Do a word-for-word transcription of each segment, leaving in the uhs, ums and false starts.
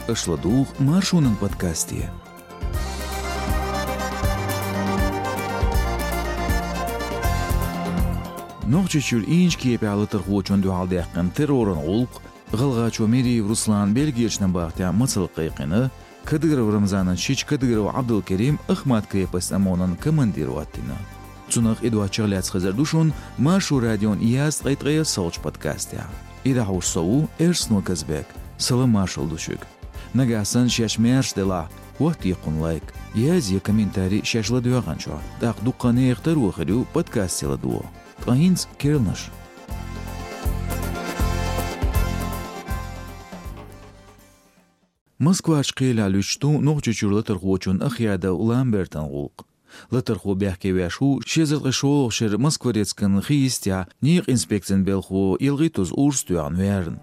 اشلدوغ مارشونن подкасте. نوچچول اینج کی پیالتر خوچون دوال دقن terrorun ulq Gılgaço Meriyev Ruslan Belgiyeçnen bağıtya mıtsıl qıyqını Kadıgırov Ramzanın Şiç Kadıgırov Abdülkerim Ahmat Krepes amonun komandir vattini. Цунах Эдуард Чарляц Хазардушун Машу радион ияз qaytqaya soch подкастя. Ида Урсоу Эрсно Казбек Сала Маршал Душук. Нагасан шашмерш дела وقت يقون لايك يازي комментарий шашла дуяганчо. Так дукканы ихтару хырю подкастила дуо. Тгайнц Кирлнаш. Москва шқила лүчту ногчучур латырхуучун ахияда Ламбертан гулк. Латырху бяхке вяшу шезерғы шоу шер Москворецкан хиистя ниқ инспекцин белху илгитуз урстуян верн.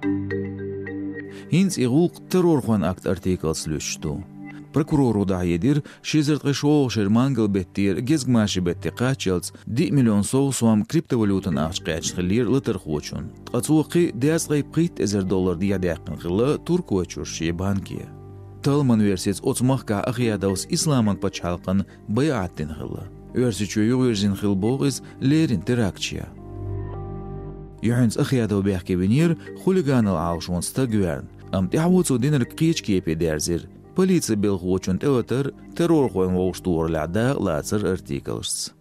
Хинц игулк террорхуан акт артиклс лүчту. Прокурору да едир шезерғы шоу шер мангал беттир гезгмаши бетти қачылц ди миллион соусуам криптовалютан ашқячхилир латырхуучун. Тқацуқи дяз ғайбқит эзер доллар диядяқын ғылы туркуачурши банкия. Талман версиц оцмахка ахиядаус исламан пачалқан байаттин ғылы. Версичу югерзин ғыл боғыз лерин теракчия. Юхинц ахиядау бяхке венир хулиганал алшонста гуверн. Ам тяхвуцу динер қички эпидерзир. Полиция белхуочун театр террор хуэн воуштуорлада лацер артиклс.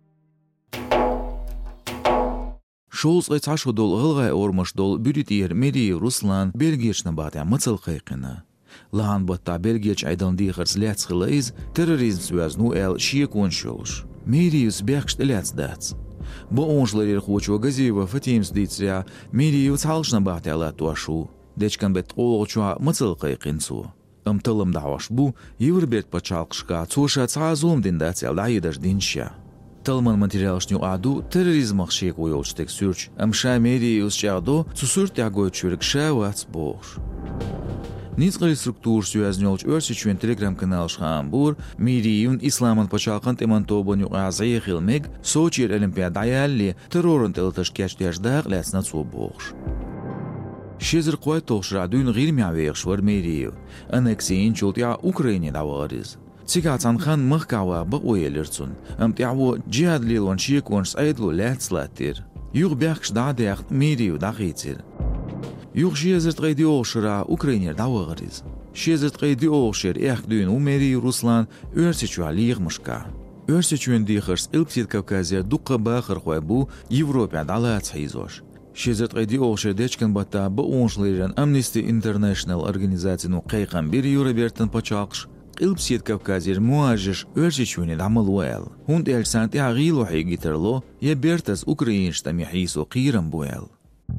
Шоуз айцашу дол ғылғай ормаш дол бюритир Мeriyev Ruslan Belgiyeçna батя мыцыл қайқына. Лаан батта Belgiyeç айдан дихарс ляц ғылайз терроризм связну әл шиек оншолш. Meriyev бяхшт ляц дац. Бо оншларир хуочу Газиева Фатимс дицря Meriyev цалшна батя латуашу. Дечкан бет оғчуа мыцыл қайқынсу. Амтылым дауаш бу Еврбет пачалқшка цуша цаазум диндацел дайдаш динша. Талман материалшню аду терроризмах шек уйолчтек сюрч. Амша Meriyev чаадо цусурт ягой чурик шавац бош. Низгали структур связнёлч өрсичуен телеграм-канал шхамбур Meriyev исламан пачалқан темантобаню азай хилмег Сочи олимпиадайалли террорын телташ кячдяждақ ляцна цу бош. Шезер қуай тоқшырадуын ғирмявеғшвар Meriyev. Анексиин чултя Украине даварыз. Цигацанхан махкава ба уелерцун. Амтяво джиадлилон шиеконш айдлу ляцлатир. Юг бяхш дадяхт Meriyev дағитир. Юг шезерт ғайди оғшыра Украинер даварыз. Шезерт ғайди оғшыр яхдуын у Meriyev Ruslan өрсичуа лиғмышка. Өрсичуен дихарс илпсит Кавказия дуққа бақыр қуай бу Европа далац хайзош. Шезерт ғайди оғшыр дечкен бата ба оңшлерін Amnesty International организацияну қайқан бір юрабертін пачалқш Илпсет Кавказир муажиш өршичуне дамыл уэл. Хунд эльсант я гилу хигитерло, я бертас украиншта михису қирам буэл.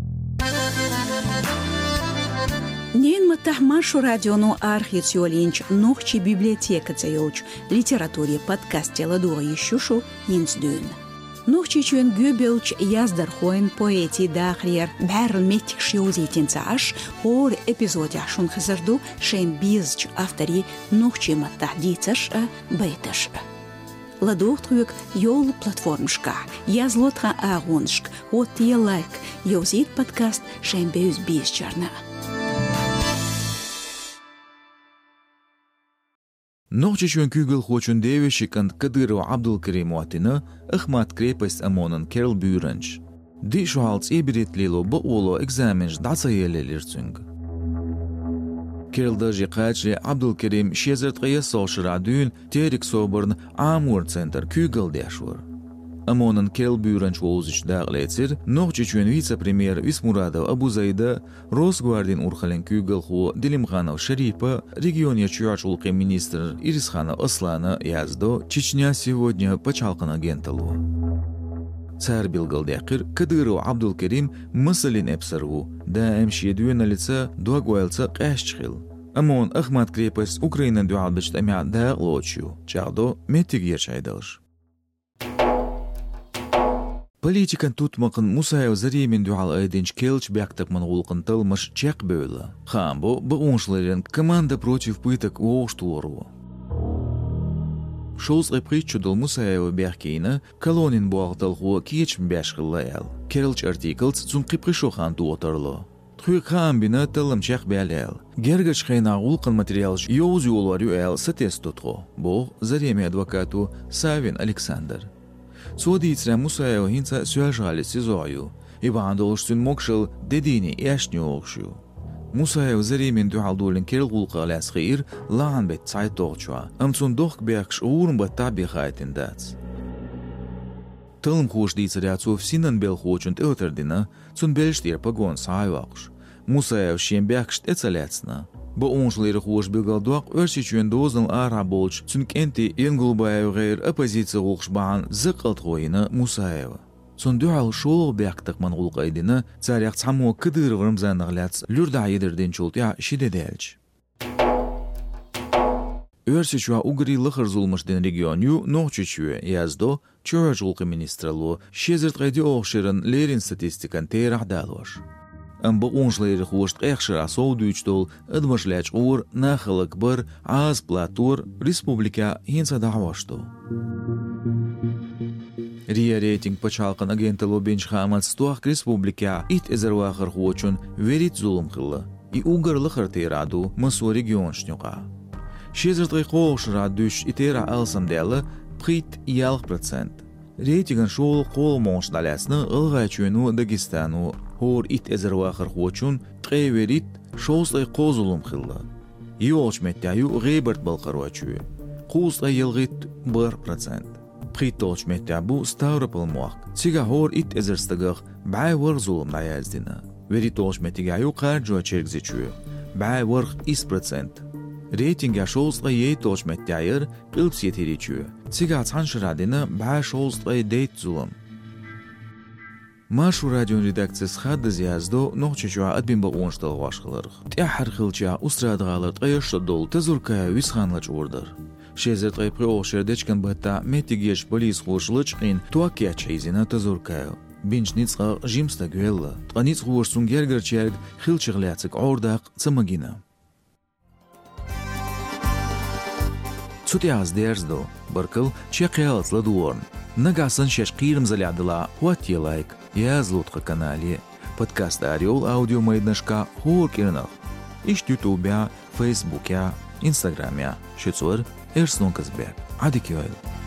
Нен маттах Машу радиону архитсиолинч нохчи библиотека цайолч литературе подкасте ладуа ещушу инсдюн. Нохчи чуен гюбелч яздар хоен поэти дахриер бәрл меттик шиозетин цааш хор эпизоде ашун хазарду шен бизч автори нохчи маттах дицаш бейташ. Ладуhtruik йол платформшка, язлотха агоншк, от е лайк, йозит подкаст шен беюз бизчарна. Нохчичуен күгіл хочун девешикан Кадыров Абдулкерим ватина Ахмат Крепес амонын Керл Бюренч. Ди шуалц еберетлило ба оло экзаменш даца елелерцунг. Керл дажи қачри Абдулкерим шезерт ғая солшыра дүйін терик собырн Амур центр күгіл дешвар. Амонын Керл Бюренч волзич дағлецир Нохчичуен вице-премьер Висмурадов Абузайда Росгвардин урхален күгіл ху Дилимханов Шарипа регионе чуячулқи министр Ирисханов Аслана яздо Чечня сегодня пачалқан агенталу. Цар билгал дяқир Кадыров Абдулкерим мысалин эпсарву да эмши дюйна лица дуагуэлца қашчхил. Амон Ахмат Крепес Украина дуалбичт амя дағлочу чағдо метиг ешайдалш. Политикан tutmaqın Musayev Zarimin dual aydınç kelç бяктак манғулқын тылмыш чек бөлі. Хамбо bu оншларен команда против пыток оғштуору. Шоуз репритчу дол Мусаева бяхкейна колонин буағталғу кечм бяшғылла әл. Керілч артиклц цун қипришохан туотарлы. تخوي خام بنا تلم شيخ بالال جرجش خينا غلق الماتريالج يوز يولوريو ال ستيستوتغو بو زريمي ادوكاتو سافين الكسندر سودي تسرا موسى وهينسا سواجالي سيزوعيو يبقى عندولش سن موكشل ديديني ياشنيوغشيو موسى وزريمين دو حالدولن كير غلق لاس خير لان بيت سايت توغشوا امسون دوخ بيكش اورن بتابي خايتن داتس تلم خوش دي تسرياتسو فسينن بيل خوچن تلتردينا سون بيلشتير پاگون سايواقش موسى وشين بيكش تتسالاتسنا بأونشلير خوش بيلغالدوق ورشيچون دوزن آرها بولش سون كنتي ينگلبايو غير أبازيتسي غوخش بان زقلت غوينا موسى سون دوحال شول بيكتق من غلق ايدينا تساريق تسحمو كدير غرمزان نغلاتس لوردع يدردين شولتيا شيددالج Örsiçua Ugri lıxır zulmuşdin regionyu nohçuçuya yazdo çöğücülqi ministralu şezirtqaydi oğşırın lerin statistikan terah dalvaş. Am bu onşlayri xoşt qeğşira soğduçdol ıdmışlaç uğur naxılık bir az platur respublika hinsa davaşdo. Ria reyting paçalqın agentalo benchxamat stuaq respublika it ezervaxır xoçun verit zulm qıllı. I Ugar lıxır teradu maso region şnyoqa. شيزرتغي قوش رادوش إتيرا ألسم ديالا بخيت يالغ برسنت ريتيغن شول قول موش دالاسنا غلغاچونو داغستانو هور إت إزر واخر خوچون تغيوريت شوزتغي قوزولم خلا يوش متايو غيبرت بالقروچو قوزتغي يلغيت بر برسنت بخيت توش متابو ستاوربل موق سيغا هور إت إزر ستغخ باي ورزولم دايازدنا وري توش متيغايو قارجو چرگزيچو باي ورخ إس برسنت рейтинга шоустлай ей точметтяйыр қылпсет еречу. Цига цаншырадына ба шоустлай дейт зулым. Машу радион редакциясы хадды зияздо ноқчачуа адбинба онштал вашқылырық. Тяхар қылча устрадғалырд ғайышты дол тазуркая висханлыч ордыр. Шезерт ғайпқи оғшердечкін бәтта метигеш полис ғошылыч қин туакия чайзина тазуркая. Бинчницға жимста гуэлла. Тғаниц ғошсун гергерчерг хилчығляцық ордақ цымагина. Цутяз дерздо, баркал чекялц ладуорн. Нагасан шеш қирым залядыла, хуатье лайк, я злотқа канале. Подкаст Орел аудио майднашка хор кирнах. Ищ ютубя, фейсбукя, инстаграмя, шецур, эрснон казбек. Адикиойл.